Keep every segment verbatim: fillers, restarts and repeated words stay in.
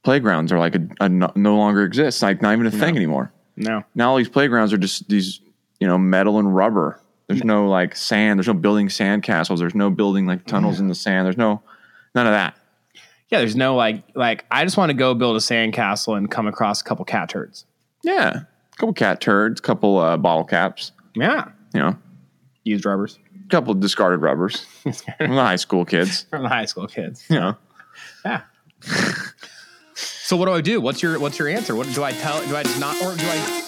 playgrounds are like a, a no, no longer exist. Like not even a thing no. anymore. No. Now all these playgrounds are just these, you know, metal and rubber. There's no, no like sand. There's no building sand castles. There's no building like tunnels yeah. in the sand. There's no, none of that. Yeah. There's no like, like I just want to go build a sand castle and come across a couple cat turds. Yeah. A couple cat turds, a couple uh, bottle caps. Yeah. You know, used rubbers. A couple discarded rubbers from the high school kids. From the high school kids. You know. Yeah. So what do I do? What's your what's your answer? What do I tell? Do I just not or do I?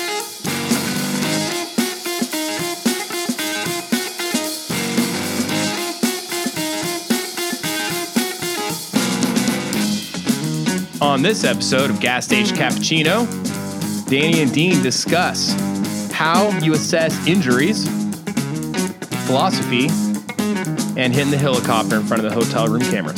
On this episode of Gas Station Cappuccino, Danny and Dean discuss how you assess injuries, philosophy, and hitting the helicopter in front of the hotel room cameras.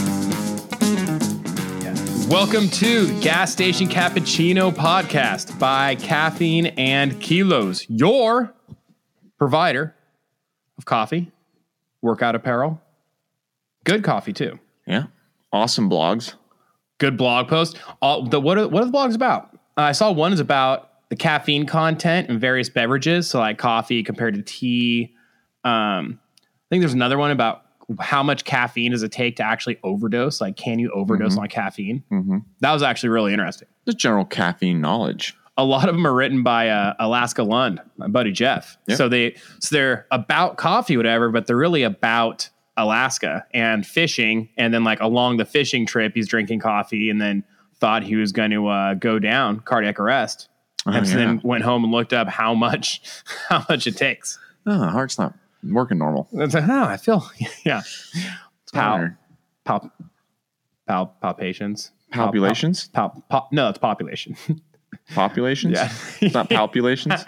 Welcome to Gas Station Cappuccino podcast by Caffeine and Kilos, your provider of coffee, workout apparel, good coffee too. Yeah, awesome blogs, good blog posts. All the what are what are the blogs about? Uh, I saw one is about the caffeine content in various beverages, so like coffee compared to tea. Um, I think there's another one about how much caffeine does it take to actually overdose? Like, can you overdose mm-hmm. on caffeine? Mm-hmm. That was actually really interesting. Just general caffeine knowledge. A lot of them are written by uh, Alaska Lund, my buddy Jeff. Yep. So they, so they're about coffee, whatever, but they're really about Alaska and fishing. And then like along the fishing trip, he's drinking coffee and then thought he was going to uh, go down, cardiac arrest. Oh, and so yeah. then went home and looked up how much, how much it takes. Oh, heart's not working normal. It's like, oh, I feel, yeah. Pal, pal, pal, palpations. Palpulations? Pal, pal, pal, no, it's population. Populations? Yeah. It's not palpulations?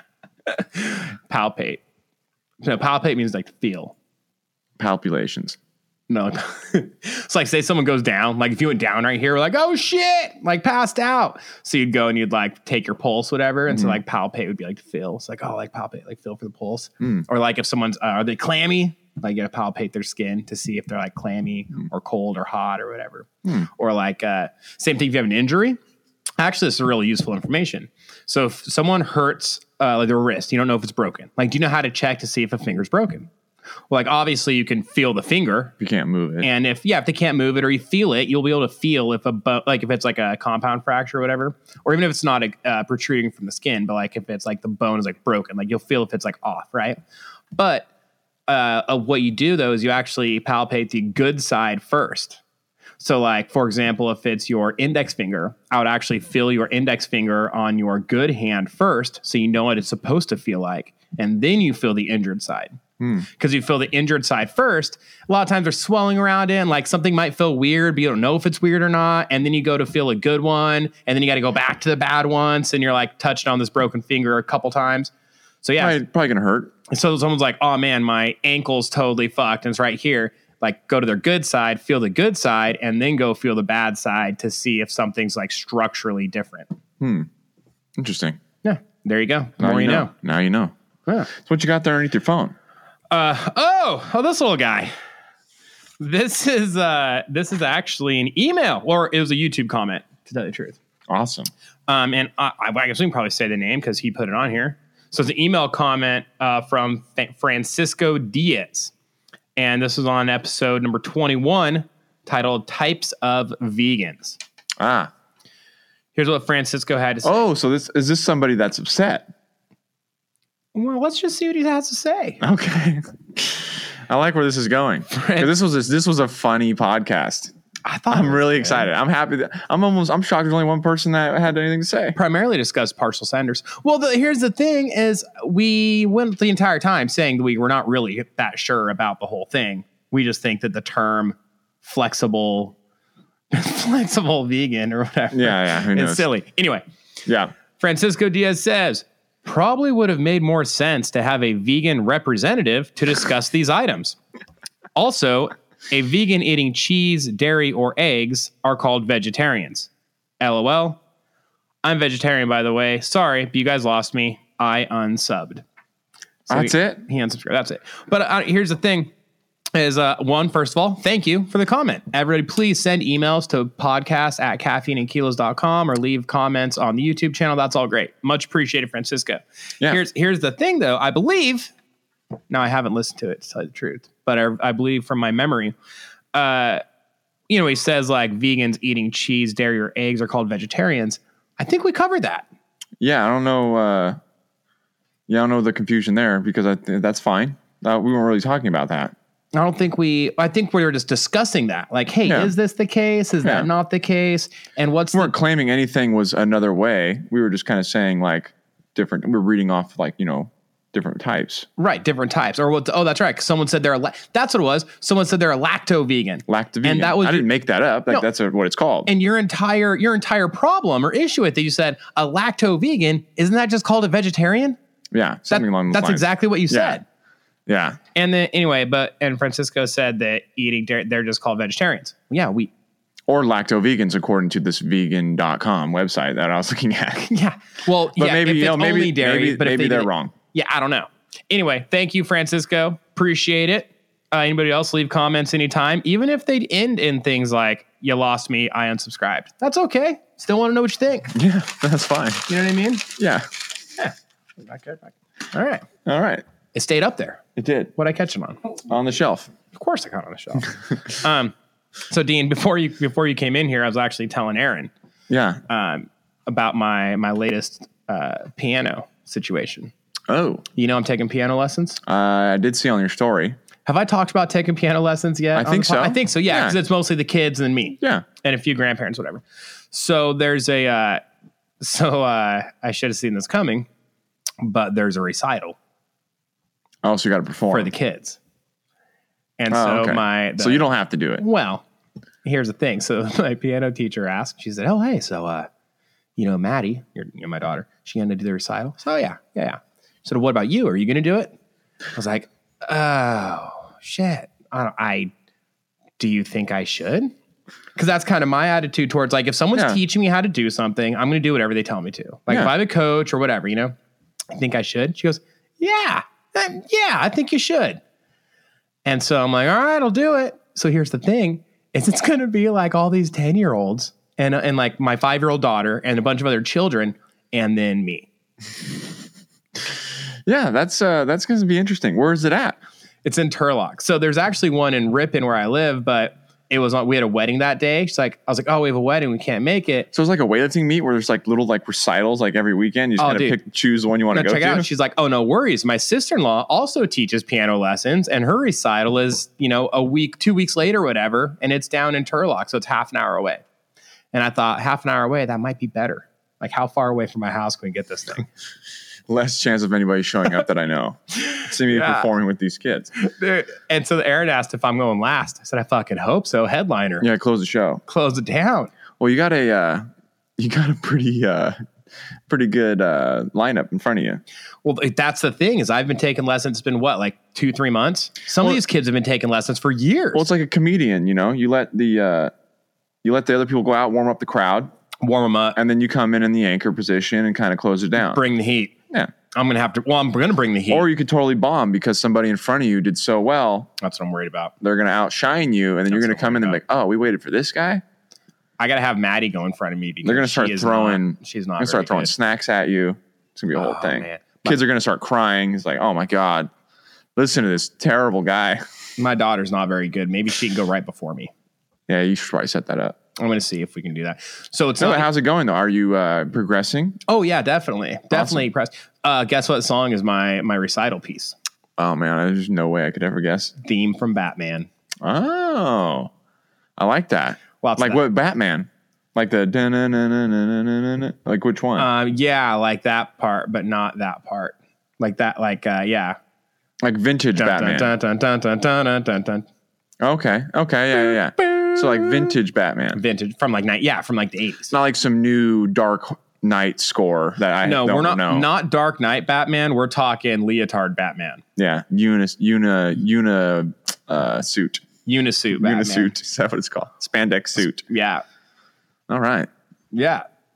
Palpate. No, palpate means like feel. Palpulations. No. It's like, say someone goes down. Like if you went down right here, we're like, oh shit, like passed out. So you'd go and you'd like take your pulse, whatever. And mm-hmm. so like palpate would be like feel. It's like, oh, like palpate, like feel for the pulse. Mm. Or like if someone's, uh, are they clammy? Like you gotta palpate their skin to see if they're like clammy mm. or cold or hot or whatever. Mm. Or like, uh, same thing if you have an injury. Actually, this is really useful information. So if someone hurts uh, like their wrist, you don't know if it's broken. Like, do you know how to check to see if a finger's broken? Well, like obviously you can feel the finger. You can't move it. And if, yeah, if they can't move it or you feel it, you'll be able to feel if a, bo- like if it's like a compound fracture or whatever, or even if it's not a, uh, protruding from the skin, but like if it's like the bone is like broken, like you'll feel if it's like off, right? But uh, uh, what you do though is you actually palpate the good side first. So like, for example, if it's your index finger, I would actually feel your index finger on your good hand first. So you know what it's supposed to feel like. And then you feel the injured side. Because hmm. you feel the injured side first. A lot of times they're swelling around it and like something might feel weird, but you don't know if it's weird or not. And then you go to feel a good one. And then you got to go back to the bad ones. And you're like touching on this broken finger a couple times. So yeah. Probably, probably going to hurt. So someone's like, oh man, my ankle's totally fucked. And it's right here. Like go to their good side, feel the good side, and then go feel the bad side to see if something's like structurally different. Hmm. Interesting. Yeah. There you go. The now more you know. know. Now you know. Yeah. So what you got there underneath your phone? Uh oh, oh, this little guy. This is uh this is actually an email, or it was a YouTube comment, to tell you the truth. Awesome. Um, and I, I guess we can probably say the name because he put it on here. So it's an email comment uh, from Francisco Diaz. And this was on episode number twenty-one, titled Types of Vegans. Ah. Here's what Francisco had to say. Oh, so this is this somebody that's upset? Well, let's just see what he has to say. Okay. I like where this is going. This was a, this was a funny podcast. I thought I'm really good. excited. I'm happy that I'm almost I'm shocked there's only one person that had anything to say. Primarily discuss partial senders. Well, the, here's the thing is we went the entire time saying that we were not really that sure about the whole thing. We just think that the term flexible flexible vegan or whatever yeah, yeah, who knows? It's silly. Anyway. Yeah. Francisco Diaz says, probably would have made more sense to have a vegan representative to discuss these items. Also, a vegan eating cheese, dairy, or eggs are called vegetarians. LOL. I'm vegetarian, by the way. Sorry, but you guys lost me. I unsubbed. So That's he, it? He unsubscribed. That's it. But uh, here's the thing. is uh, one, first of all, thank you for the comment. Everybody, please send emails to podcast at caffeine and kilos dot com or leave comments on the YouTube channel. That's all great. Much appreciated, Francisco. Yeah. Here's here's the thing, though. I believe, now I haven't listened to it to tell you the truth, but I, I believe from my memory, uh, you know, he says like vegans eating cheese, dairy, or eggs are called vegetarians. I think we covered that. Yeah, I don't know. Uh, yeah, I don't know the confusion there because I th- that's fine. Uh, we weren't really talking about that. I don't think we, I think we were just discussing that. Like, hey, Yeah. is this the case? Is Yeah. that not the case? And what's We the, weren't claiming anything was another way. We were just kind of saying like different. We were reading off like you know different types. right, different types. Or what, oh, that's right. 'Cause someone said they're a, la- that's what it was. Someone said they're a lacto vegan. Lacto vegan. And that was I your- didn't make that up. Like No. that's a, what it's called. And your entire, your entire problem or issue with it, you said a lacto vegan, isn't that just called a vegetarian? yeah, That, something along those that's lines. exactly what you Yeah. said. Yeah. And then anyway, but, and Francisco said that eating dairy, they're just called vegetarians. Yeah, we, Or lacto vegans, according to this vegan dot com website that I was looking at. yeah. Well, But yeah, maybe if you it's know, maybe only dairy, maybe, but if maybe they they're did it- wrong. Yeah, I don't know. Anyway, thank you, Francisco. Appreciate it. Uh, anybody else leave comments anytime, even if they'd end in things like, you lost me, I unsubscribed. That's okay. Still want to know what you think. Yeah, that's fine. You know what I mean? Yeah. Yeah. Back there, back. All right. All right. It stayed up there. It did What'd I catch it on? on the shelf. Of course I caught it on the shelf. um, so Dean, before you before you came in here, I was actually telling Aaron Yeah. um, about my my latest uh, piano situation. Oh, You know I'm taking piano lessons. uh, I did see on your story. Have I talked about taking piano lessons yet? I on think the pod- so. I think so. Yeah, Yeah. because it's mostly the kids and me. Yeah. And a few grandparents, whatever. So there's a, uh, so uh, I should have seen this coming, but there's a recital Oh, so you got to perform for the kids. And Oh, so okay. my, the, so you don't have to do it. well, here's the thing. So my piano teacher asked, she said, oh, hey, so, uh, you know, Maddie, you're, you're my daughter, she going to do the recital? So yeah, yeah, yeah. So what about you? Are you going to do it? I was like, oh, shit. I, don't, I do you think I should? Because that's kind of my attitude towards like if someone's Yeah. teaching me how to do something, I'm going to do whatever they tell me to. Like Yeah. if I'm a coach or whatever, you know, I think I should. She goes, yeah, uh, yeah, I think you should. And so I'm like, all right, I'll do it. So here's the thing: is it's going to be like all these ten year olds and and like my five year old daughter and a bunch of other children, and then me. Yeah, that's uh, that's going to be interesting. Where is it at? It's in Turlock. So there's actually one in Ripon where I live, but it was on, we had a wedding that day. She's like, I was like, oh, we have a wedding. We can't make it. So it's like a weightlifting meet where there's like little like recitals like every weekend. You just Oh, kind of dude. pick, choose the one you want Now to go check to. it out. She's like, oh, no worries. My sister-in-law also teaches piano lessons and her recital is, you know, a week, two weeks later, whatever. And it's down in Turlock. So it's half an hour away. And I thought half an hour away, that might be better. Like how far away from my house can we get this thing? Less chance of anybody showing up that I know. See me Yeah. performing with these kids. And so Aaron asked if I'm going last. I said, I fucking hope so. Headliner. Yeah, close the show. Close it down. Well, you got a uh, you got a pretty uh, pretty good uh, lineup in front of you. Well, that's the thing is I've been taking lessons. It's been what, like two, three months? Some Well- of these kids have been taking lessons for years. Well, it's like a comedian, you know. You let the uh, you let the other people go out, warm up the crowd, Warm them up. and then you come in in the anchor position and kind of close it down. Bring the heat. Yeah. I'm going to have to, well, I'm going to bring the heat. Or you could totally bomb because somebody in front of you did so well, That's what I'm worried about. they're going to outshine you, and then you're That's going what to come I'm in and be worried like, oh, we waited for this guy. I got to have Maddie go in front of me because They're going to start she is throwing. Not, she's not. They're going to start very throwing good. snacks at you. It's going to be a whole Oh, thing. man. Kids are going to start crying. It's like, oh my god, listen to this terrible guy. My daughter's not very good. Maybe she can go right before me. Yeah, you should probably set that up. I'm going to see if we can do that. So it's So not. how's it going though? Are you uh, progressing? Oh yeah, definitely, definitely press. Uh, guess what song is my my recital piece? Oh man, there's no way I could ever guess. Theme from Batman. Oh, I like that. Lots of Like that. what Batman? Like the dun-dun-dun-dun-dun-dun-dun-dun. Like which one? Um, yeah, like that part, but not that part. Like that, like uh, yeah. Like vintage Dun, Batman. dun, dun, dun, dun, dun, dun, dun, dun. Okay. Okay. Yeah. Yeah. Yeah. So like vintage Batman. Vintage from like night, yeah, from like the eighties. It's not like some new Dark Knight score that I No, don't we're not know. not Dark Knight Batman. We're talking leotard Batman, Yeah. Unis, una, una, uh, suit. unisuit Batman. Unisuit. Is that what it's called? Spandex suit. Yeah, All right. yeah.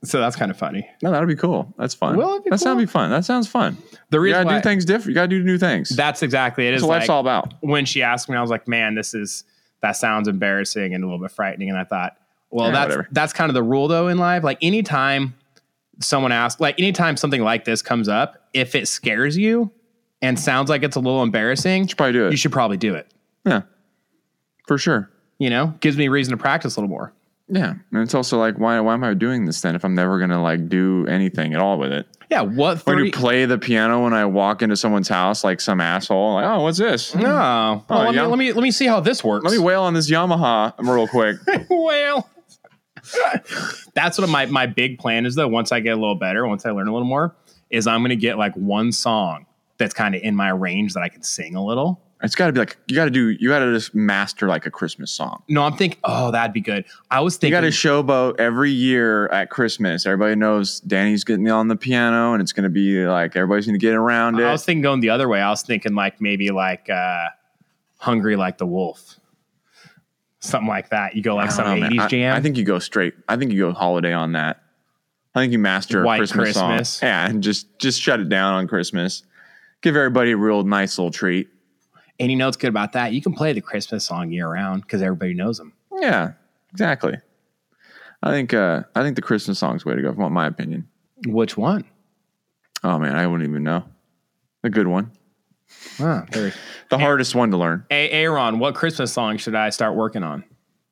So that's kind of funny. No, that'll be cool. That's fun. Will it be that cool? sounds be fun. That sounds fun. The You reason gotta why, do things different. You gotta do new things. that's exactly it. That's Is what life's like, all about. when she asked me, I was like, man, this is, that sounds embarrassing and a little bit frightening. And I thought, well, Yeah, that's, whatever. that's kind of the rule though in life. Like anytime someone asks, like anytime something like this comes up, if it scares you and sounds like it's a little embarrassing, You should probably do it. you should probably do it. Yeah, for sure. You know, gives me a reason to practice a little more. Yeah, and it's also like, why why am I doing this then if I'm never gonna like do anything at all with it? Yeah. What? When thirty you play the piano when I walk into someone's house like some asshole, like, oh, what's this? No. Well, Oh, let, yeah. me, let me let me see how this works. Let me wail on this Yamaha real quick. Well, that's what my my big plan is though. Once I get a little better, once I learn a little more, is I'm gonna get like one song that's kind of in my range that I can sing a little. It's got to be like you got to do. You got to just master like a Christmas song. No, I'm thinking, oh, that'd be good. I was You thinking, got to showboat every year at Christmas. Everybody knows Danny's getting on the piano, and it's going to be like everybody's going to get around it. I was thinking going the other way. I was thinking like maybe like uh, "Hungry Like the Wolf," something like that. You go like I some don't know, man. eighties I- jam. I think you go straight. I think you go holiday on that. I think you master White a Christmas, Christmas. song. Yeah, and just just shut it down on Christmas. Give everybody a real nice little treat. And you know what's good about that? You can play the Christmas song year round because everybody knows them. Yeah, exactly. I think uh, I think the Christmas song's the way to go. If you want my opinion. Which one? Oh man, I wouldn't even know. A good one. Ah, there. The hardest one to learn. Hey, Aaron, what Christmas song should I start working on?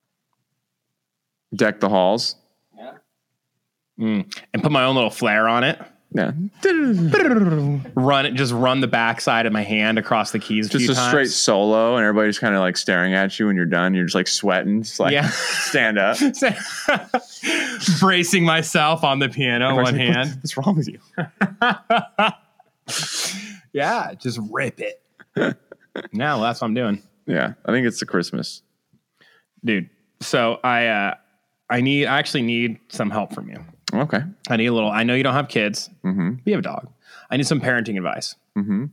Deck the halls. Mm. And put my own little flair on it. Yeah. Run it, just run the backside of my hand across the keys. Just few a times. straight solo, and everybody's kind of like staring at you when you're done. You're just like sweating, just like Yeah. stand up. Bracing myself on the piano, one Everybody's like, hand. What's wrong with you? Yeah, just rip it. Now that's what I'm doing, Yeah, I think it's the Christmas. dude. So I, uh, I need, I actually need some help from you. Okay. I need a little. I know you don't have kids. Mm-hmm. You have a dog. I need some parenting advice. Mm-hmm.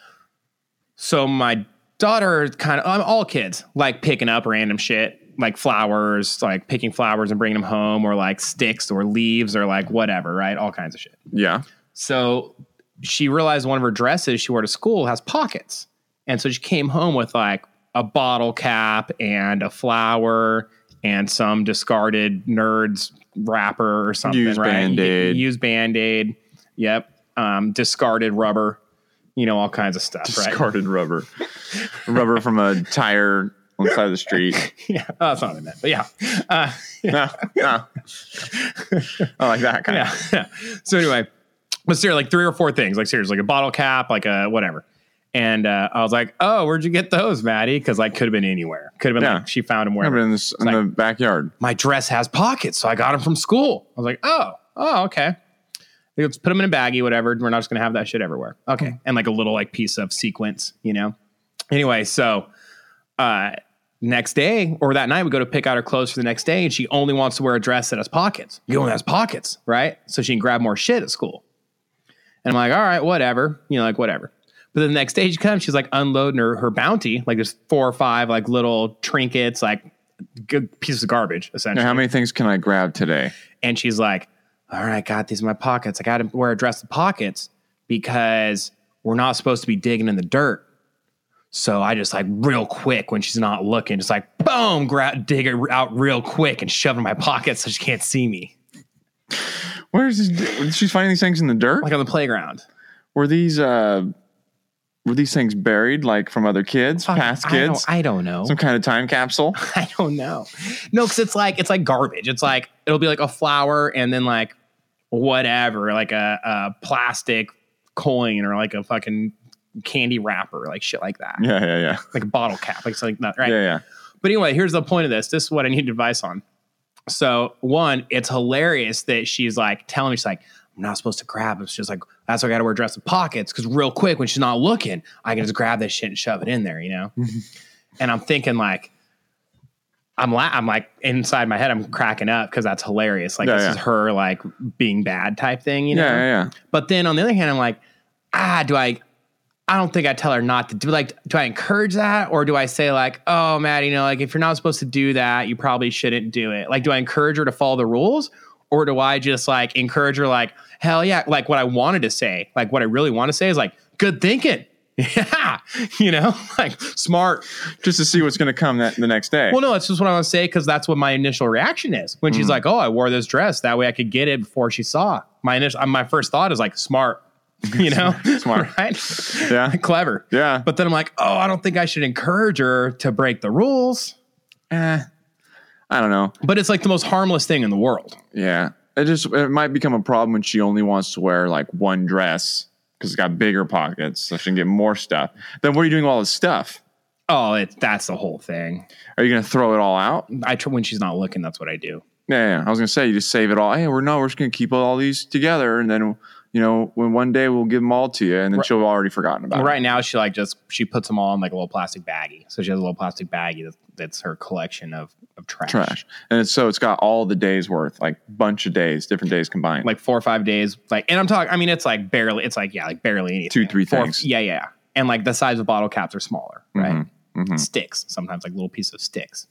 So my daughter, kind of, I'm all kids like picking up random shit, like flowers, like picking flowers and bringing them home, or like sticks or leaves or like whatever, right? All kinds of shit. Yeah. So she realized one of her dresses she wore to school has pockets. And so she came home with like a bottle cap and a flower and some discarded Nerds wrapper or something, Used right? Band-Aid. Used Band-Aid. Yep. Um, discarded rubber, you know, all kinds of stuff, right? Discarded rubber. Rubber from a tire on the side of the street. Yeah. Oh, that's not what I meant, but yeah. Uh, No, no. I like that kind yeah. of. yeah. So anyway, but seriously, like three or four things, like seriously, like a bottle cap, like a whatever. And uh, I was like, oh, where'd you get those, Maddie? Because like could have been anywhere. Could have been Yeah. like she found them Remember wherever. in, this, in like- the backyard. My dress has pockets, so I got them from school. I was like, oh, oh, okay. Let's put them in a baggie, whatever. We're not just gonna have that shit everywhere. Okay. And like a little like piece of sequence, you know. Anyway, so uh next day or that night we go to pick out her clothes for the next day, and she only wants to wear a dress that has pockets. You only has pockets, right? So she can grab more shit at school. And I'm like, all right, whatever. You know, like whatever. But then the next day she comes, she's like unloading her, her bounty. Like there's four or five like little trinkets, like good pieces of garbage, essentially. Now, how many things can I grab today? And she's like, all right, got these in my pockets. I got to wear a dress with pockets because we're not supposed to be digging in the dirt. So I just like real quick when she's not looking, just like boom, grab, dig it out real quick and shove it in my pocket so she can't see me. Where's this? She's finding these things in the dirt? Like on the playground. Were these uh were these things buried like from other kids, past I kids? don't, I don't know. Some kind of time capsule? I don't know. No, because it's like it's like garbage. It's like it'll be like a flower and then like whatever, like a, a plastic coin or like a fucking candy wrapper, like shit like that. Yeah, yeah, yeah. Like a bottle cap, like something like that, right? Yeah, yeah. But anyway, here's the point of this. This is what I need advice on. So one, it's hilarious that she's like telling me, she's like, I'm not supposed to grab it. She's like, that's why I got to wear a dress with pockets. Cause real quick when she's not looking, I can just grab this shit and shove it in there, you know? And I'm thinking like, I'm la- I'm like inside my head, I'm cracking up because that's hilarious. Like Yeah, this yeah. is her like being bad type thing, you know? Yeah, yeah, yeah. But then on the other hand, I'm like, ah, do I, I don't think I tell her not to do like, do I encourage that? Or do I say like, oh, Matt, you know, like if you're not supposed to do that, you probably shouldn't do it. Like, do I encourage her to follow the rules? Or do I just like encourage her like, hell yeah, like what I wanted to say, like what I really want to say is like, good thinking. Yeah. You know, like smart. Just to see what's going to come that the next day. Well, no, it's just what I want to say because that's what my initial reaction is. When she's Mm. like, oh, I wore this dress. That way I could get it before she saw. My initial, my first thought is like, smart. You know? Smart. Right? Yeah. Clever. Yeah. But then I'm like, oh, I don't think I should encourage her to break the rules. Eh, I don't know. But it's like the most harmless thing in the world. Yeah. It just it might become a problem when she only wants to wear like one dress because it's got bigger pockets, so she can get more stuff. Then what are you doing with all this stuff? Oh, it, that's the whole thing. Are you going to throw it all out? I tr- when she's not looking, that's what I do. Yeah, yeah. I was going to say, you just save it all. Hey, we're no, we're just going to keep all these together. And then, you know, when one day we'll give them all to you and then Right. she'll have already forgotten about Right it. now, she like just she puts them all in like a little plastic baggie. So she has a little plastic baggie that's, that's her collection of, of trash. Trash. And it's, so it's got all the days worth, like bunch of days, different days combined. Like four or five days. Like, and I'm talking. I mean, it's like barely. It's like yeah, like barely anything. Two, three Four- things. Yeah, yeah. And like the size of bottle caps are smaller, right? Mhm, mhm. Sticks sometimes, like little pieces of sticks.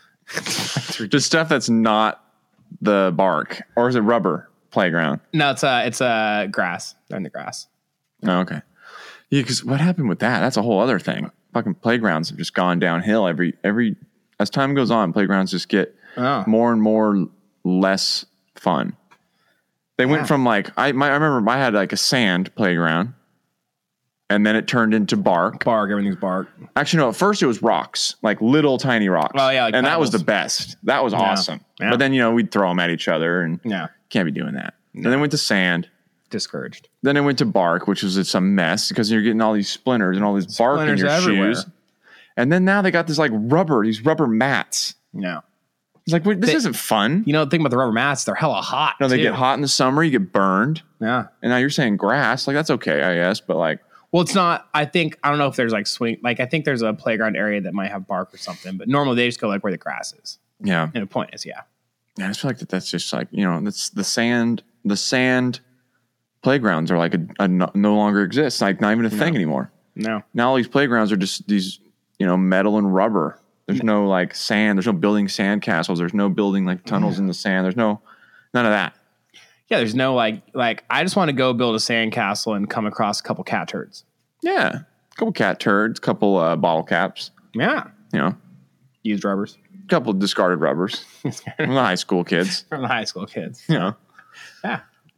Just stuff that's not the bark. Or is it rubber playground? No, it's uh it's uh grass. They're in the grass. Oh, okay. Yeah, because what happened with that? That's a whole other thing. Fucking playgrounds have just gone downhill every every as time goes on. Playgrounds just get Oh. more and more less fun. They Yeah. went from like I my, I remember I had like a sand playground, and then it turned into bark. Bark. Everything's bark. Actually, no. At first, it was rocks, like little tiny rocks. Oh, yeah, like and that was the pebbles. best. That was Yeah. awesome. Yeah. But then you know we'd throw them at each other, and Yeah. can't be doing that. And then went to sand. Discouraged. Then it went to bark, which was it's a mess because you're getting all these splinters and all these bark in Splinters your everywhere. shoes. And then now they got this like rubber, these rubber mats. No. It's like, wait, this They- isn't fun. You know the thing about the rubber mats? They're hella hot. You know, they too. get hot in the summer, you get burned. Yeah. And now you're saying grass. Like, that's okay, I guess. But like, Well, it's not. I think I don't know if there's like swing. Like I think there's a playground area that might have bark or something. But normally they just go like where the grass is. yeah. And the point is, yeah. Yeah, I just feel like that that's just like, you know, that's the sand, the sand playgrounds are like a, a no, no longer exist. Like, not even a thing anymore. No. Now all these playgrounds are just these, you know, metal and rubber. There's no like sand. There's no building sand castles. There's no building like tunnels in the sand. There's no, none of that. Yeah, there's no like like I just want to go build a sandcastle and come across a couple cat turds. Yeah. A couple cat turds, couple uh, bottle caps, Yeah. you know, Used rubbers. a couple discarded rubbers from the high school kids, From the high school kids. you know. Yeah.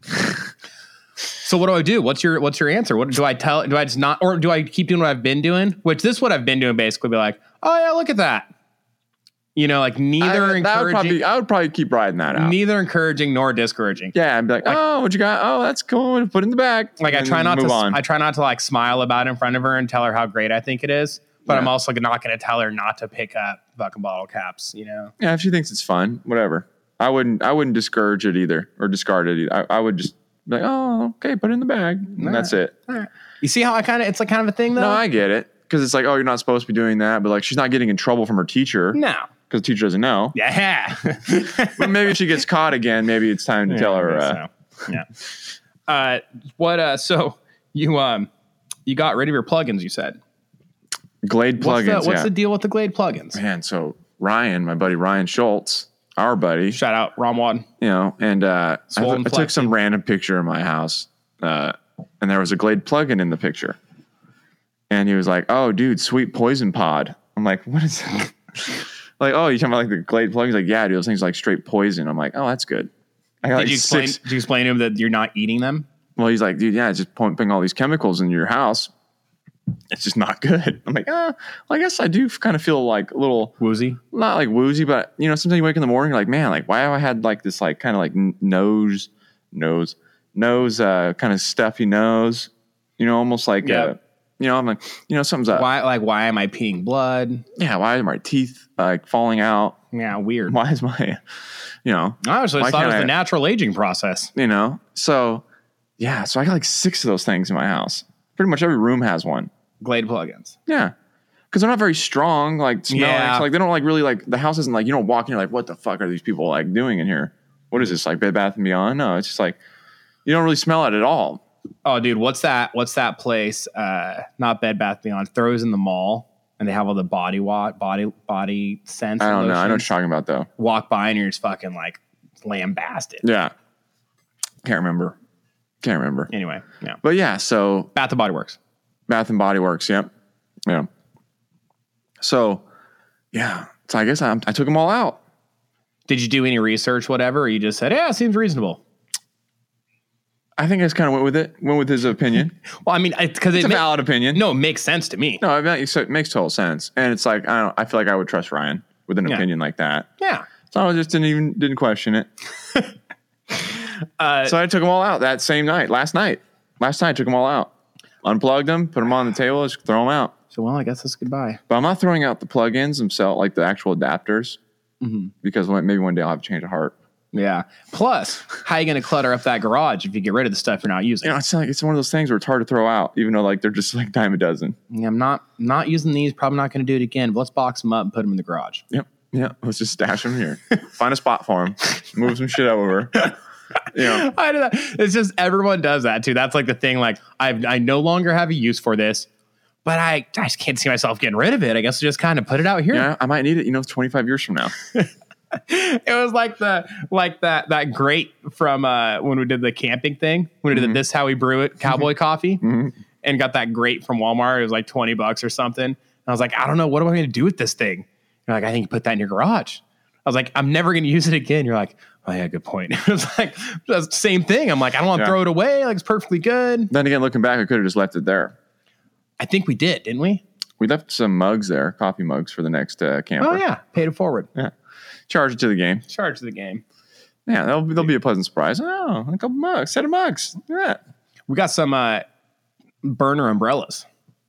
So what do I do? What's your what's your answer? What do I tell? Do I just not, or do I keep doing what I've been doing? Which this is what I've been doing. Basically, be like, oh yeah, look at that. You know, like neither I, that would encouraging, probably, I would probably keep riding that out. neither encouraging nor discouraging. Yeah, I'd be like, oh, what you got? Oh, that's cool. Put it in the bag. Like I And try not move to, on. I try not to like smile about it in front of her and tell her how great I think it is. But Yeah. I'm also not going to tell her not to pick up fucking bottle caps. You know, Yeah, if she thinks it's fun, whatever. I wouldn't. I wouldn't discourage it either or discard it. Either. I, I would just be like, oh, okay, put it in the bag, and that's it. you see how I kind of, it's like kind of a thing though. No, I get it because it's like, oh, you're not supposed to be doing that, but like she's not getting in trouble from her teacher no. because the teacher doesn't know. Yeah. But maybe if she gets caught again, maybe it's time to Yeah, tell I her. guess Uh, so. Yeah. Uh, what? Uh, so you um, you got rid of your plugins. You said. Glade What's, plugins. the, what's yeah. the deal with the Glade plugins? Man, so Ryan, my buddy Ryan Schultz, our buddy, Shout out Ramwad. you know, and uh, I, Swollen I took flexing. some random picture of my house, uh, and there was a Glade plug-in in the picture, and he was like, "Oh, dude, sweet poison pod." I'm like, "What is that?" Like, "Oh, you talking about like the Glade plug?" He's like, "Yeah, dude, those things are like straight poison." I'm like, "Oh, that's good." I got Did like you explain? six. Did you explain to him that you're not eating them? Well, he's like, "Dude, yeah, it's just pumping all these chemicals into your house. It's just not good." I'm like, "Ah, well, I guess I do kind of feel like a little." Woozy. Not like woozy, but you know, sometimes you wake in the morning, you're like, man, like why have I had like this like kind of like n- nose, nose, nose, uh, kind of stuffy nose, you know, almost like, Yeah. uh, you know, I'm like, you know, something's up. Why? Like, why am I peeing blood? Yeah, why are my teeth like falling out? Yeah, weird. Why is my, you know, I actually Why thought it can't was I- the natural aging process. you know, so yeah, so I got like six of those things in my house. Pretty much every room has one. Glade plugins. Yeah. Because they're not very strong, like smell. Yeah. Like, like they don't like really like the house isn't like you don't walk in, you're like, what the fuck are these people like doing in here? What is this like Bed Bath and Beyond? No, it's just like you don't really smell it at all. Oh, dude, what's that? What's that place? Uh, not Bed Bath Beyond. Throws in the mall, and they have all the body wash, body body scents. I and don't know. I know what lotions. you're talking about though. Walk by and you're just fucking like lambasted. Yeah. Can't remember. Can't remember. Anyway, yeah. But yeah, so Bath and Body Works. Bath and Body Works. Yep. Yeah. So, yeah. So I guess I, I took them all out. Did you do any research, whatever, or you just said, yeah, it seems reasonable? I think I just kind of went with it. Went with his opinion. Well, I mean, because It's it a ma- valid opinion. No, it makes sense to me. No, it makes, it makes total sense. And it's like, I don't I feel like I would trust Ryan with an Yeah. opinion like that. Yeah. So I just didn't even, didn't question it. Uh, So I took them all out that same night, last night. Last night I took them all out. Unplugged them, put them on the table, just throw them out. so, well, I guess that's goodbye. But I'm not throwing out the plugins themselves, like the actual adapters, Mm-hmm. because when, maybe one day I'll have a change of heart. Yeah. Plus, how are you going to clutter up that garage if you get rid of the stuff you're not using? You know, it's like it's one of those things where it's hard to throw out, even though like they're just like dime a dozen. Yeah, I'm not not using these. Probably not going to do it again. But let's box them up and put them in the garage. Yep. Yeah. Let's just stash them here. Find a spot for them. Move some shit over. You know. I do that. It's just everyone does that too. That's like the thing. Like I I no longer have a use for this, but I, I just can't see myself getting rid of it. I guess I'll just kind of put it out here. Yeah, I might need it, you know, twenty-five years from now. It was like the like that that grate from uh, when we did the camping thing. When we did Mm-hmm. the This How We Brew It Cowboy Coffee, Mhm. and got that grate from Walmart. It was like twenty bucks or something. And I was like, I don't know, what am I going to do with this thing? You're like, I think you put that in your garage. I was like, I'm never going to use it again. You're like, oh yeah, good point. It was like that's the same thing. I'm like, I don't want to Yeah. throw it away. Like it's perfectly good. Then again, looking back, I could have just left it there. I think we did, didn't we? We left some mugs there, coffee mugs for the next uh, camper. Oh yeah, paid it forward. Yeah. Charge it to the game. Charge the game. Yeah, that'll, that'll be a pleasant surprise. Oh, a couple mugs, set of mugs. Look at that. We got some uh, burner umbrellas.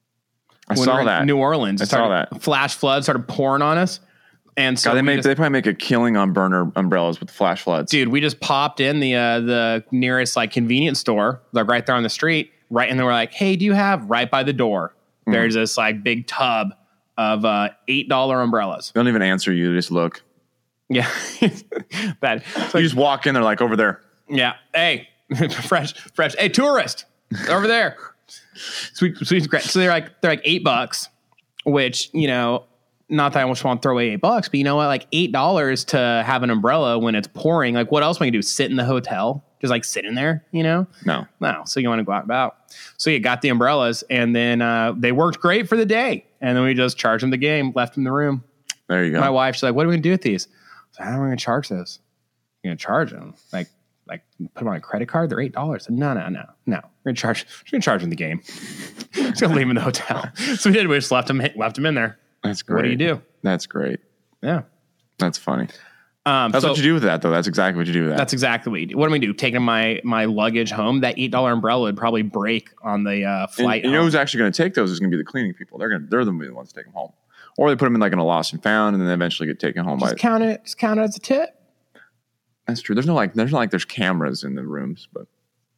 I When we saw were in that. New Orleans. I It saw started- that. Flash flood started pouring on us. And so God, they we make just- they probably make a killing on burner umbrellas with the flash floods. dude, we just popped in the uh, the nearest like convenience store, like right there on the street, right, and they were like, "Hey, do you have right by the door?" Mm-hmm. There's this like big tub of uh, eight dollar umbrellas. They don't even answer you; they just look. Yeah, that. It's You like, just walk in, they're like over there. yeah, hey, fresh, fresh, hey, tourist, over there. Sweet, sweet, great. So they're like they're like eight bucks, which you know. Not that I just want to throw away eight bucks, but you know what? Like eight dollars to have an umbrella when it's pouring. Like, what else am I gonna do? Sit in the hotel, just like sit in there, you know? No, No. So you want to go out and about. So you got the umbrellas, and then uh, they worked great for the day. And then we just charged them the game, left them in the room. there you go. My wife, she's like, "What are we gonna do with these?" I said, "How are we gonna charge those? You're gonna charge them? Like, like put them on a credit card? They're eight dollars." No, no, no, no. We're gonna charge. We're gonna charge them the game. Just gonna leave them in the hotel. So we did. We just left them, left them in there. That's great. What do you do? That's great. Yeah. That's funny. Um, That's so what you do with that, though. That's exactly what you do with that. That's exactly what you do. What am I do? Taking my my luggage home. That eight dollar umbrella would probably break on the uh, And flight. you know home. who's actually going to take those is going to be the cleaning people. They're going to they're the ones to take them home, or they put them in like in a lost and found, and then they eventually get taken home Just by. count it. Just count it as a tip. That's true. There's no like there's not like there's cameras in the rooms, but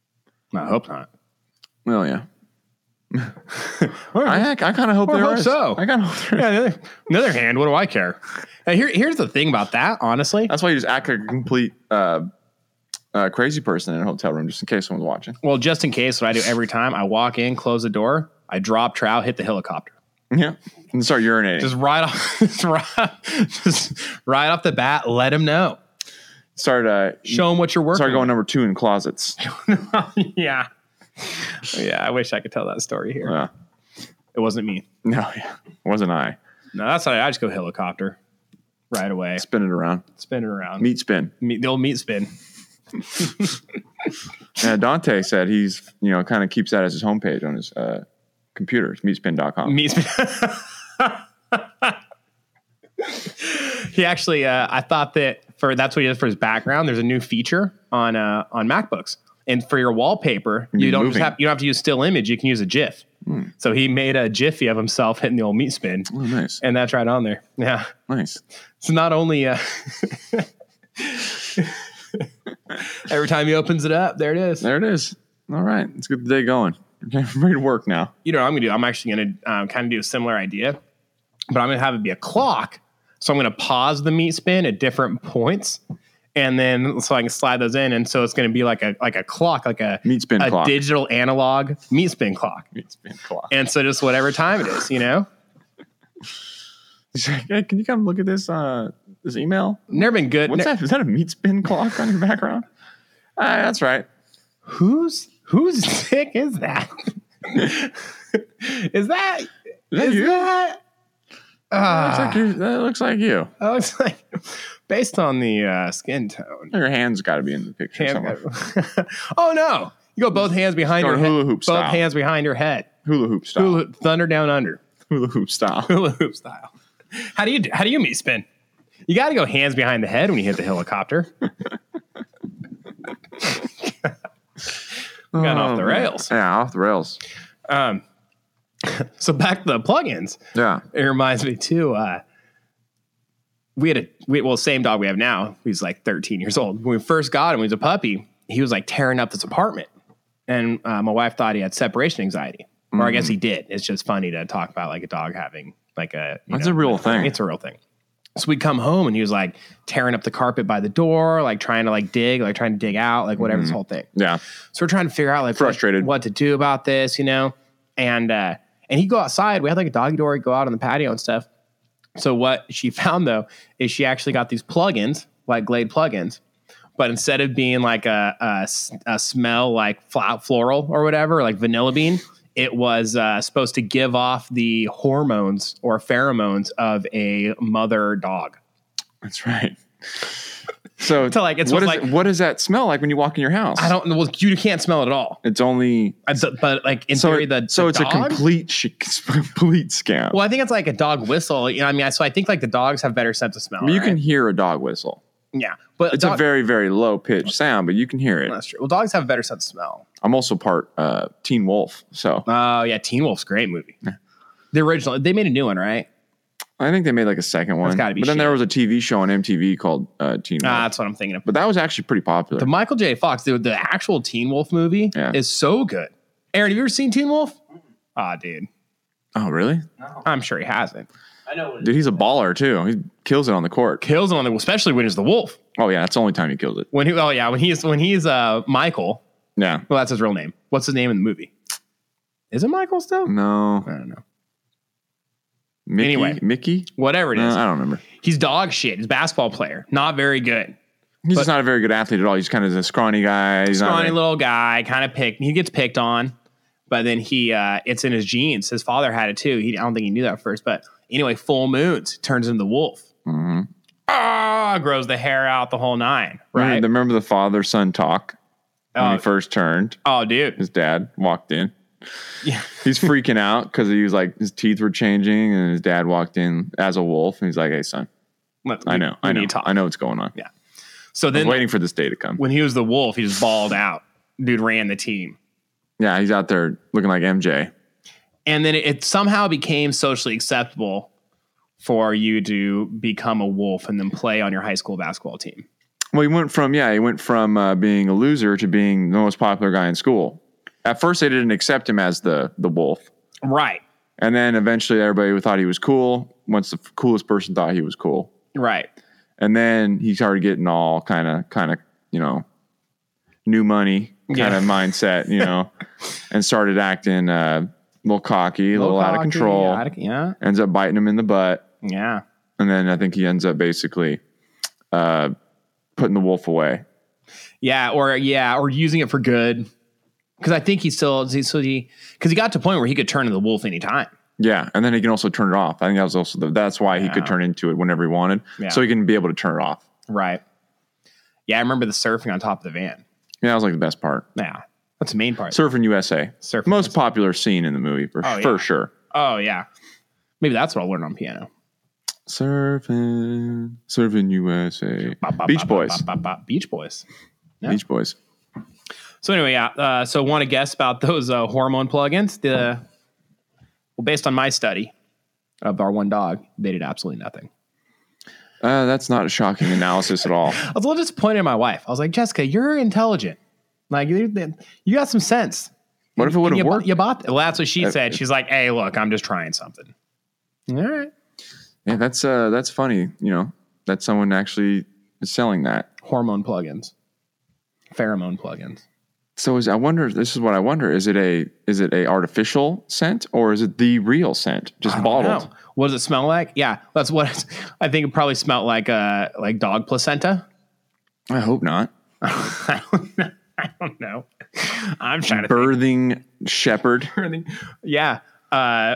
I hope not. well, yeah. I I kind of hope I there hope is. so. I kind of hope there is. Yeah. On the other, on the other hand, what do I care? And here, here's the thing about that. Honestly, That's why you just act like a complete uh, uh, crazy person in a hotel room, just in case someone's watching. well, just in case, what I do every time I walk in, close the door, I drop trow, hit the helicopter, Yeah, and start urinating. just right off, just right, just right off the bat. Let them know. start uh, Show them what you're working. start going number two in closets. yeah. Yeah, I wish I could tell that story here. Yeah. It wasn't me. No, yeah, wasn't I? No, that's how I, I just go helicopter right away. Spin it around. Spin it around. Meat spin. Meat, the old meat spin. Yeah, Dante said he's, you know, kind of keeps that as his homepage on his uh, computer, meat spin dot com. Meat spin. He actually, uh, I thought that for that's what he does for his background. There's a new feature on uh, on MacBooks, and for your wallpaper, you don't just moving. have you don't have to use still image. You can use a GIF. So he made a Jiffy of himself hitting the old meat spin, Oh, nice. and that's right on there. Yeah. Nice. So not only uh, every time he opens it up, there it is. There it is. All right. Let's get the day going. Okay, I'm ready to work now. You know what I'm gonna do? I'm actually gonna um, kind of do a similar idea, but I'm gonna have it be a clock. So I'm gonna pause the meat spin at different points, and then so I can slide those in, and so it's gonna be like a like a clock, like a Meat spin a clock. digital analog meat spin clock. Meat spin clock. And so just whatever time it is, you know. He's like, hey, can you come look at this uh, this email? Never been good. What's Ne- that? Is that a meat spin clock on your background? Ah, that's right. Who's whose dick is that? is that Is that is you? that? That looks Uh, like you. That looks like you. I was like, based on the uh, skin tone. Your hand's got to be in the picture Hand- somewhere. oh no! You go both hands behind Going your head. hula hoop Both style. hands behind your head. Hula hoop style. Hula, Hula, thunder down under. hoop style. Hula hoop style. How do you do, how do you meet spin? You got to go hands behind the head when you hit the helicopter. Got off the rails. Yeah, off the rails. Um, so back to the plugins. Yeah. It reminds me too. Uh, we had a we, well, same dog we have now. He's like thirteen years old. When we first got him, he was a puppy. He was like tearing up this apartment, and uh, my wife thought he had separation anxiety, or I guess he did. It's just funny to talk about like a dog having like a. you That's know, a real thing. It's a real thing. So we'd come home and he was like tearing up the carpet by the door, like trying to like dig, like trying to dig out, like whatever this whole thing. Yeah. So we're trying to figure out like Frustrated. what, what to do about this, you know? And uh and he'd go outside. We had like a doggy door, he'd go out on the patio and stuff. So what she found though is she actually got these plugins, like Glade plugins, but instead of being like a a, s- a smell like fla- floral or whatever, like vanilla bean, it was uh, supposed to give off the hormones or pheromones of a mother dog. That's right. So, So, like, it's what, is like- it- what does that smell like when you walk in your house? I don't know. Well, you can't smell it at all. It's only I- But like in so. theory, it- the so the it's dog, a complete sh- complete scam. Well, I think it's like a dog whistle. You know, I mean, so I think like the dogs have better sense of smell. I mean, you right? can hear a dog whistle. yeah, but It's dog- a very very low pitched sound, but you can hear it. that's true. Well, dogs have a better sense of smell. I'm also part uh, Teen Wolf, so Oh yeah, Teen Wolf's a great movie. The original. They made a new one, right? I think they made like a second one. gotta be but then shit. there was a T V show on M T V called uh, Teen Wolf. Ah, that's what I'm thinking of. But that was actually pretty popular. The Michael J. Fox, the, the actual Teen Wolf movie, Yeah. is so good. Aaron, have you ever seen Teen Wolf? Ah, dude, Oh, really? I'm sure he hasn't. I know what it Dude, he's a baller too. He kills it on the court. Kills him on the, especially when he's the wolf. Oh yeah, that's the only time he kills it. When he, oh yeah, when he's when he's uh Michael. Yeah. Well, that's his real name. What's his name in the movie? Is it Michael still? No. I don't know. Mickey? Anyway. Mickey? Whatever it No, is, I don't remember. he's dog shit. He's a basketball player, not very good. He's But- just not a very good athlete at all. He's kind of a scrawny guy. He's not Scrawny very- little guy, kind of picked. He gets picked on, but then he, uh, it's in his genes. His father had it too. He, I don't think he knew that at first, but anyway, full moons turns into the wolf. Mhm. Ah, grows the hair out the whole nine. Right? Remember, remember the father son talk when Oh. he first turned? Oh, dude. His dad walked in. Yeah. He's freaking out because he was like his teeth were changing, and his dad walked in as a wolf, and he's like, "Hey, son, Let- I we- know, we I know, need to talk. I know what's going on. Yeah. So I was then, waiting for this day to come. when he was the wolf, he just balled out. Dude ran the team. Yeah, he's out there looking like M J. And then it, it somehow became socially acceptable for you to become a wolf and then play on your high school basketball team. Well, he went from yeah, he went from uh, being a loser to being the most popular guy in school. At first, they didn't accept him as the the wolf, Right. and then eventually, everybody thought he was cool. Once the f- coolest person thought he was cool, Right. and then he started getting all kind of kind of you know new money kind Yeah. of mindset, you know, and started acting uh, a little cocky, a little, out of cocky, control. out of- yeah. Ends up biting him in the butt, Yeah. and then I think he ends up basically uh, putting the wolf away. Yeah. Or, yeah. Or using it for good. Because I think he still, he, so he, because he got to a point where he could turn into the wolf anytime. Yeah, and then he can also turn it off. I think that was also the, that's why he Yeah. could turn into it whenever he wanted, Yeah. so he can be able to turn it off. Right. Yeah. I remember the surfing on top of the van. Yeah, that was like the best part. Yeah. That's the main part. Surfing U S A, Surfing most U S A. popular scene in the movie for, Oh, for yeah. sure. Oh, yeah. Maybe that's what I'll learn on piano. Surfing, surfing U S A, Bop, bop, Beach bop, Boys, bop, bop, bop. Beach Boys. Yeah. Beach Boys. So anyway, yeah. Uh, so want to guess about those uh, hormone plugins? The well, based on my study of our one dog, they did absolutely nothing. Uh, that's not a shocking analysis at all. I was a little disappointed in my wife. I was like, Jessica, you're intelligent. Like you, you got some sense. What if it would And have you, worked? bought- you bought. Well, that's what she Uh, said. She's like, hey, look, I'm just trying something. All right. Yeah, that's uh, that's funny. You know, that someone actually is selling that. Hormone plugins, pheromone plugins. So is I wonder. This is what I wonder. Is it a is it a artificial scent or is it the real scent just I don't bottled? know. What does it smell like? Yeah, that's what it's, I think. It probably smelled like uh like dog placenta. I hope not. I don't know. I don't know. I'm trying to Birthing shepherd. think. Yeah. Uh,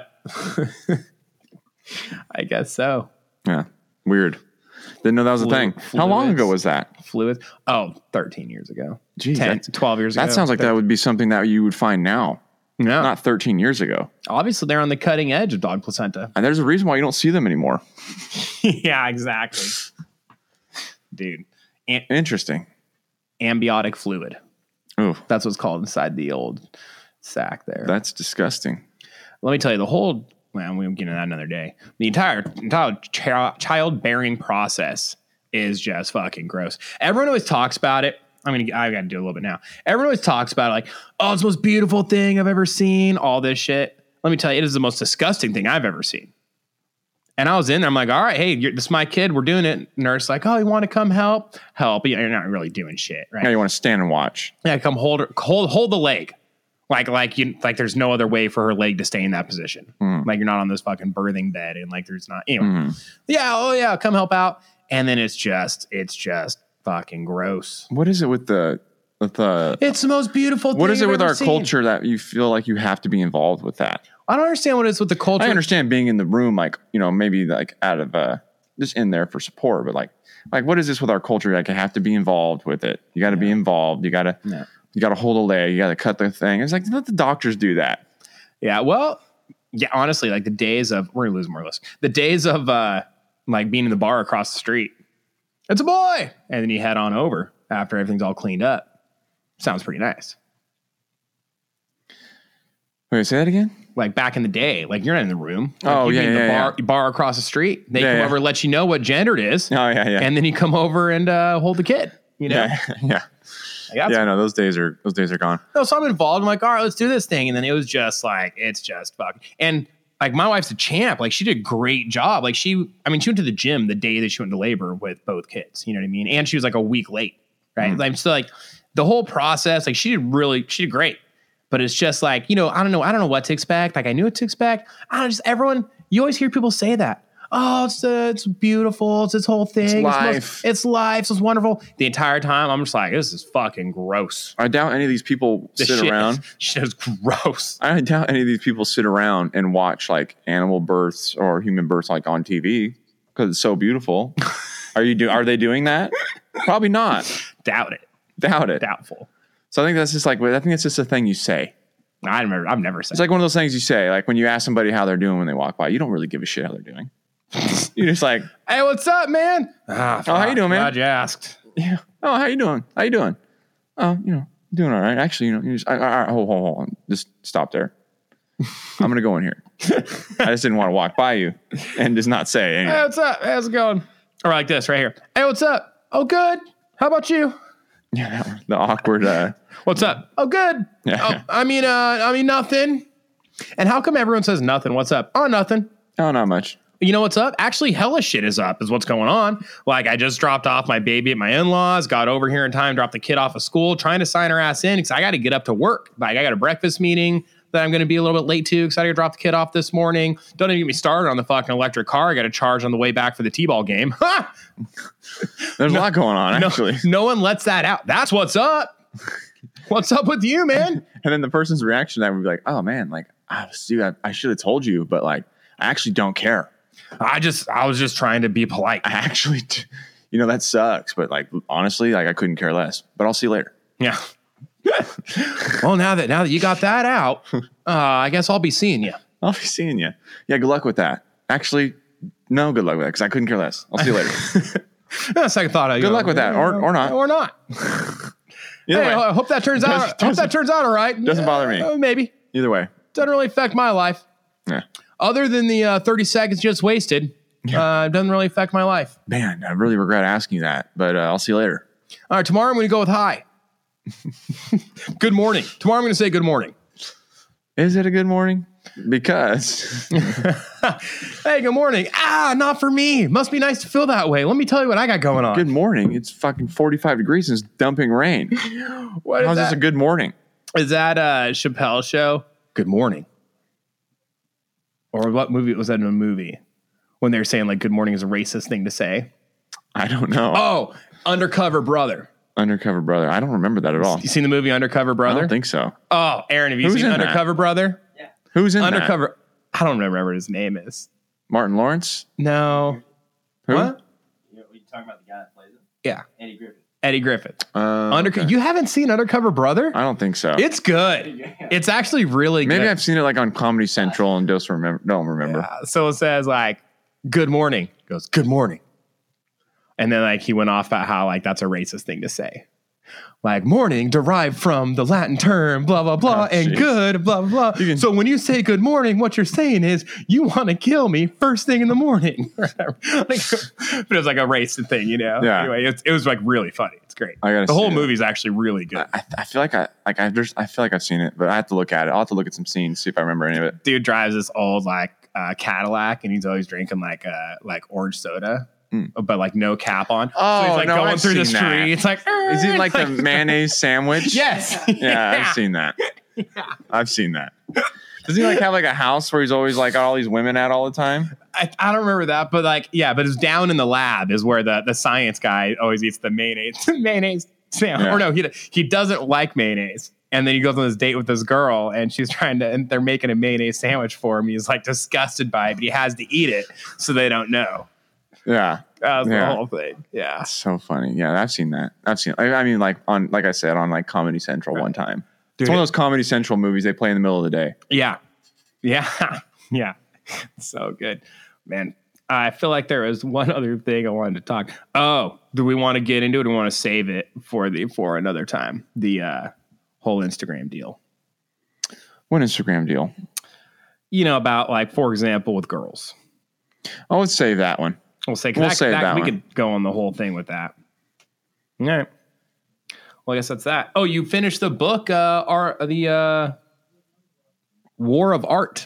I guess so. Yeah. Weird. Didn't know that was a Flu- thing. How long fluids. ago was that? Fluids. Oh, thirteen years ago. Geez, ten, that- twelve years ago. That sounds like that would be something that you would find now, No. not thirteen years ago. Obviously, they're on the cutting edge of dog placenta. And there's a reason why you don't see them anymore. Yeah, exactly. Dude. Am- Interesting. ambiotic fluid. Ooh, That's what's called inside the old sack there. that's disgusting. Let me tell you, the whole, well, we'll get into that another day. The entire, entire ch- childbearing process is just fucking gross. Everyone always talks about it. I mean, I got to do a little bit now. Everyone always talks about it like, oh, it's the most beautiful thing I've ever seen, all this shit. Let me tell you, it is the most disgusting thing I've ever seen. And I was in there, I'm like, all right, hey, you're, this is my kid. We're doing it. Nurse like, oh, you want to come help? Help. You're not really doing shit, right? Now you want to stand and watch. Yeah, come hold her, hold hold the leg, like like you like. There's no other way for her leg to stay in that position. Mm. Like you're not on this fucking birthing bed, and like there's not. Anyway, Mm. yeah, oh yeah, come help out. And then it's just it's just fucking gross. What is it with the with the? It's the most beautiful thing. What is it I've with ever our seen. culture that you feel like you have to be involved with that? I don't understand what it is with the culture. I understand being in the room, like, you know, maybe like out of uh just in there for support, but like, like what is this with our culture? Like, I have to be involved with it. You got to be involved. You got to, Yeah. you got to hold a leg. You got to cut the thing. It's like, let the doctors do that. Yeah, well, yeah, honestly, like the days of we're gonna lose more listeners. The days of uh like being in the bar across the street. It's a boy, and then you head on over after everything's all cleaned up. Sounds pretty nice. Wait, say that again? Like back in the day, like you're not in the room. Like Oh, you'd be yeah, in the yeah, bar, bar across the street. They Yeah, come yeah. over, let you know what gender it is, Oh, yeah, yeah. and then you come over and uh, hold the kid. You know, yeah, yeah. Like, that's- Yeah, no, those days are, those days are gone. No, so I'm involved. I'm like, all right, let's do this thing. And then it was just like, it's just fuck. And like, my wife's a champ. Like, she did a great job. Like, she, I mean, she went to the gym the day that she went to labor with both kids. You know what I mean? And she was like a week late, right? Mm. Like, so like the whole process, like, she did really, she did great. But it's just like, you know, I don't know. I don't know what to expect. Like, I knew what to expect. I don't know, just everyone, you always hear people say that. Oh, it's uh, it's beautiful. It's this whole thing. It's most- life. It's life. It's wonderful. The entire time, I'm just like, this is fucking gross. I doubt any of these people The sit shit, around. Shit is gross. I doubt any of these people sit around and watch like animal births or human births like on T V because it's so beautiful. Are you do? Are they doing that? Probably not. Doubt it. Doubt it. Doubtful. So I think that's just like I think it's just a thing you say. I never. I've never said. It's like one of those things you say, like when you ask somebody how they're doing when they walk by. You don't really give a shit how they're doing. You're just like, Hey, what's up, man? Ah, Oh, how you doing, man? Glad you asked. yeah. Oh, how you doing? How you doing? Oh, you know, doing all right. Actually, you know, you just, all right, hold, hold, hold on. Just stop there. I'm gonna go in here. I just didn't want to walk by you and just not say anything. Hey, what's up? How's it going? Or like this right here. Hey, what's up? Oh, good. How about you? Yeah, that one, the awkward. Uh, What's up? Oh, good. Yeah. Oh, I mean, uh, I mean nothing. And how come everyone says nothing? What's up? Oh, nothing. oh, not much. You know what's up? Actually, hella shit is up, is what's going on. Like, I just dropped off my baby at my in-laws, got over here in time, dropped the kid off of school, trying to sign her ass in because I got to get up to work. Like, I got a breakfast meeting that I'm going to be a little bit late to because I got to drop the kid off this morning. Don't even get me started on the fucking electric car I got to charge on the way back for the T-ball game. Ha! There's a lot going on, No, actually. no one lets that out. That's what's up. What's up with you, man? And then the person's reaction to that would be like, "Oh man, like, ah, dude, I, I should have told you, but like, I actually don't care. I just, I was just trying to be polite. I actually, t- you know, that sucks. But like, honestly, like, I couldn't care less. But I'll see you later. Yeah. Well, now that now that you got that out, uh, I guess I'll be seeing you. I'll be seeing you. Yeah, good luck with that. Actually, no, good luck with that because I couldn't care less. I'll see you later. Yeah, second thought. I Good go, luck with that, or- or not. or not. Either Hey, way, I hope that turns Doesn't- out. Hope doesn't- that turns out all right. doesn't bother me. Uh, maybe either way, doesn't really affect my life. yeah. Other than the uh, thirty seconds just wasted, uh, it doesn't really affect my life. Man, I really regret asking you that, but uh, I'll see you later. All right, tomorrow I'm going to go with hi. Good morning. Tomorrow I'm going to say good morning. Is it a good morning? Because Hey, good morning. Ah, not for me. Must be nice to feel that way. Let me tell you what I got going on. good morning. It's fucking forty-five degrees and it's dumping rain. What is How's that? this a good morning? Is that a Chappelle show? Good morning. Or what movie was that in a movie? When they were saying like good morning is a racist thing to say. I don't know. Oh, Undercover Brother. Undercover Brother. I don't remember that at all. You seen the movie Undercover Brother? I don't think so. Oh, Aaron, have you Who's seen in Undercover that? Brother? Yeah. Who's in Undercover. I don't remember what his name is. that? Martin Lawrence? No. Who? What? You know, you talking about the guy that plays it? Yeah. Eddie Griffin. Eddie Griffith. Uh, Underco- okay. You haven't seen Undercover Brother? I don't think so. It's good. Yeah. It's actually really Maybe good. I've seen it like on Comedy Central and just remember. Don't remember. Yeah. So it says like, good morning. He goes, good morning. And then like he went off about how like that's a racist thing to say. Like morning derived from the Latin term, blah, blah, blah, Oh, and geez. good, blah, blah, blah. You can- So when you say good morning, what you're saying is you want to kill me first thing in the morning. Like, but it was like a racist thing, you know? Yeah. Anyway, it's, it was like really funny. It's great. I gotta the whole see it. movie's actually really good. I, I feel like I like I just I feel like I've seen it, but I have to look at it. I'll have to look at some scenes, see if I remember any of it. Dude drives this old like uh, Cadillac, and he's always drinking like uh, like orange soda, Mm. but like no cap on. Oh, so he's like no, going I've through the seen that. street. It's like, Is it like like the mayonnaise sandwich? Yes. Yeah, I've seen that. I've seen that. Does he like have like a house where he's always like got all these women at all the time? I, I don't remember that, but like, yeah, but it's down in the lab is where the, the science guy always eats the mayonnaise mayonnaise sandwich. Yeah. Or no, he he doesn't like mayonnaise. And then he goes on this date with this girl, and she's trying to, and they're making a mayonnaise sandwich for him. He's like disgusted by it, but he has to eat it, so they don't know. Yeah. That was Yeah. the whole thing. Yeah. That's so funny. Yeah, I've seen that. I've seen. I, I mean, like on, like I said, on like Comedy Central one time. Dude, It's one of those Comedy Central movies they play in the middle of the day. Yeah. Yeah. Yeah. So good. Man, I feel like there was one other thing I wanted to talk. Oh, do we want to get into it or do we want to save it for the for another time? The uh, whole Instagram deal. What Instagram deal? You know, about like, for example, with girls. Oh, let's save that one. We'll say, We'll that, save that, that we one. could go on the whole thing with that. All right. Well, I guess that's that. Oh, you finished the book, uh, our, the uh, War of Art.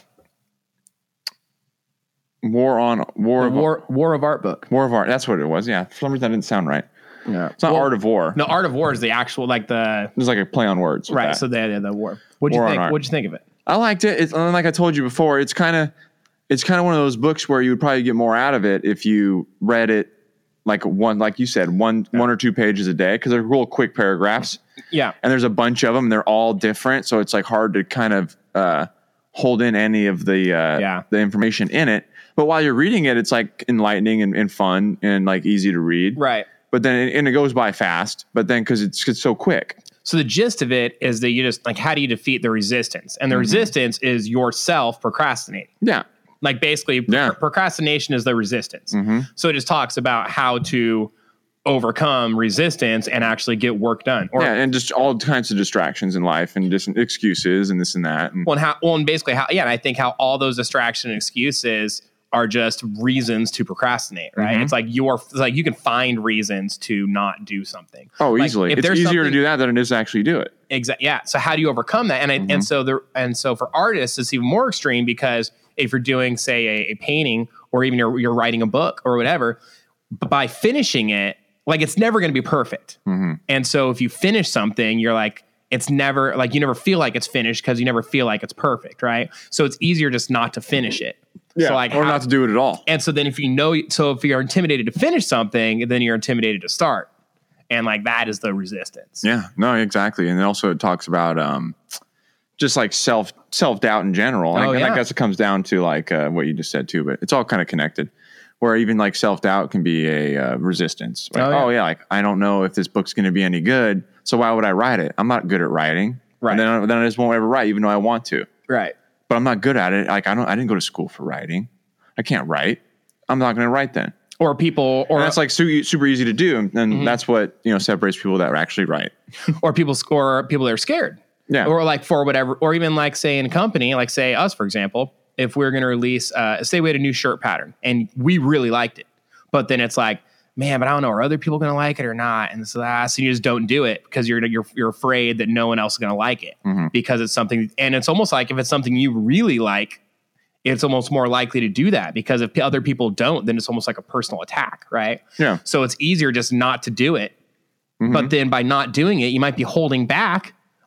War on War The of War, War of Art book. War of Art. That's what it was. Yeah, for some reason that didn't sound right. Yeah. It's not Well, Art of War. No, Art of War is the actual, like the, There's like a play on words. with right. that. So the, the, the war. What'd you War on think? Art. What'd you think of it? I liked it. It's like I told you before. It's kind of it's kind of one of those books where you would probably get more out of it if you read it like one, like you said, one one or two pages a day because they're real quick paragraphs. Yeah. And there's a bunch of them. And they're all different, so it's like hard to kind of uh, hold in any of the uh, Yeah. the information in it. But while you're reading it, it's like enlightening and, and fun and like easy to read. Right. But then it, and it goes by fast. But then because it's, it's so quick. So the gist of it is that you just like, how do you defeat the resistance? And the Mm-hmm. resistance is yourself procrastinating. Yeah. Like basically, Yeah. pro- procrastination is the resistance. Mm-hmm. So it just talks about how to overcome resistance and actually get work done. Or Yeah, and just all kinds of distractions in life and just excuses and this and that. And well, and how, well, and basically how, yeah, and I think how all those distraction and excuses are just reasons to procrastinate, right? Mhm. It's like you're it's like you can find reasons to not do something. oh, Like, easily. if It's there's easier to something- do that than it is to actually do it. Exactly. Yeah. So how do you overcome that? And I, Mhm. and so the and so for artists, it's even more extreme because if you're doing, say, a, a painting or even you're, you're writing a book or whatever, b- by finishing it, like it's never going to be perfect. Mm-hmm. And so if you finish something, you're like, it's never like you never feel like it's finished because you never feel like it's perfect, right? So it's easier just not to finish it. Yeah, So like or how- not to do it at all. and so then if you know, so if you're intimidated to finish something, then you're intimidated to start. And like that is the resistance. Yeah, no, exactly. And also it talks about um, just like self self doubt in general. Oh, and yeah. I guess it comes down to like uh, what you just said too, but it's all kind of connected. Where even like self doubt can be a uh, resistance. Like, Oh, yeah. oh yeah, like I don't know if this book's going to be any good, so why would I write it? I'm not good at writing. Right. And then, then I just won't ever write, even though I want to. Right. But I'm not good at it. Like I don't. I didn't go to school for writing. I can't write. I'm not going to write then. Or people, or And that's like su- super easy to do, and Mm-hmm. that's what you know separates people that actually write. or people or people that are scared. Yeah. Or like for whatever, or even like say in a company, like say us, for example, if we're going to release, uh, say we had a new shirt pattern and we really liked it, but then it's like, man, but I don't know, are other people going to like it or not? And so that's, and you just don't do it because you're, you're, you're afraid that no one else is going to like it Mhm. because it's something, and it's almost like if it's something you really like, it's almost more likely to do that because if other people don't, then it's almost like a personal attack. Right. Yeah. So it's easier just not to do it. Mhm. But then by not doing it, you might be holding back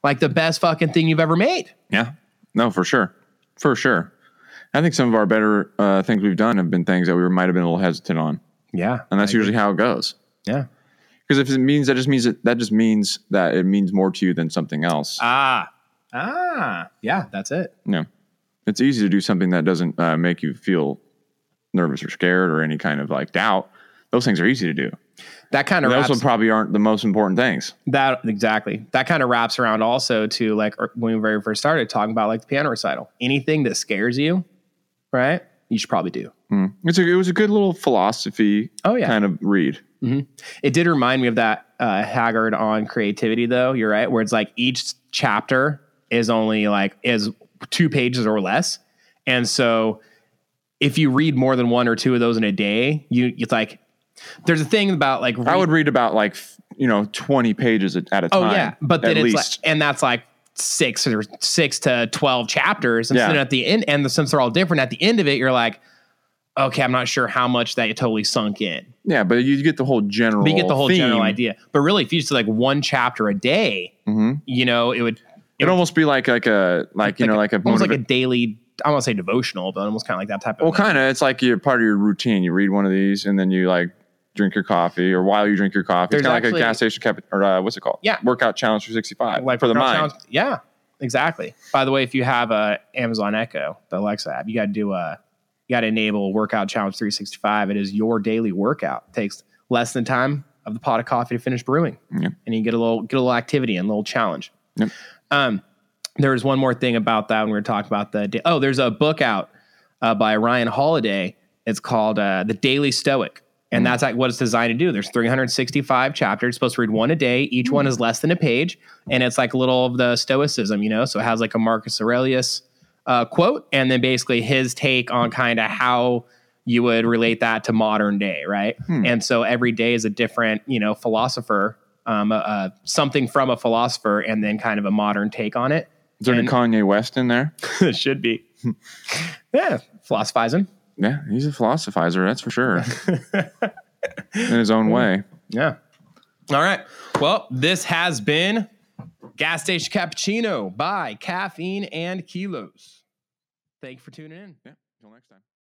like the best fucking thing you've ever made. Yeah. No, for sure. For sure. I think some of our better uh, things we've done have been things that we might have been a little hesitant on. Yeah. And that's usually how it goes. Yeah. Because if it means that just means that, that just means that it means more to you than something else. Ah. Ah. Yeah, that's it. Yeah. It's easy to do something that doesn't uh, make you feel nervous or scared or any kind of like doubt. Those things are easy to do. That kind of Those wraps, probably aren't the most important things. that exactly. That kind of wraps around also to like when we very first started talking about like the piano recital. Anything that scares you, right? You should probably do. Mm. It's a, it was a good little philosophy Oh, yeah. kind of read. Mm-hmm. It did remind me of that uh, Haggard on creativity, though. You're right, where it's like each chapter is only like is two pages or less, and so if you read more than one or two of those in a day, you it's like there's a thing about like read, I would read about like you know twenty pages at a time. oh yeah, but then at it's least. like, and that's like six or six to twelve chapters, and Yeah. then at the end, and the, since they're all different, at the end of it, you're like, okay, I'm not sure how much that totally sunk in. Yeah, but you get the whole general. But you get the whole theme. general idea. But really, if you just did like one chapter a day, Mhm. you know, it would It'd almost be like like a like you know like a almost motiva- like a daily. I don't want to say devotional, but almost kind of like that type of. well, kind of. It's like you're part of your routine. You read one of these, and then you like drink your coffee, or while you drink your coffee, it's There's kind of like a actually- gas station cap or uh, what's it called? Yeah. Workout Challenge three sixty-five like for the workout mind. challenge. Yeah, exactly. By the way, if you have a Amazon Echo, the Alexa app, you got to do a, you got to enable Workout Challenge three sixty-five. It is your daily workout. It takes less than time of the pot of coffee to finish brewing, Yep. and you get a little get a little activity and a little challenge. Yep. Um, there was one more thing about that when we were talking about the. Da- oh, there's a book out uh, by Ryan Holiday. It's called uh, The Daily Stoic. And that's like what it's designed to do. There's three hundred sixty-five chapters. You're supposed to read one a day. Each one is less than a page. And it's like a little of the stoicism, you know? So it has like a Marcus Aurelius uh, quote, and then basically his take on kind of how you would relate that to modern day, right? Hmm. And so every day is a different, you know, philosopher, um, uh, uh, something from a philosopher, and then kind of a modern take on it. Is there any And- Kanye West in there? It should be. Yeah, philosophizing. Yeah, he's a philosophizer, that's for sure. In his own way. Yeah. All right. Well, this has been Gas Station Cappuccino by Caffeine and Kilos. Thank you for tuning in. Yeah, until next time.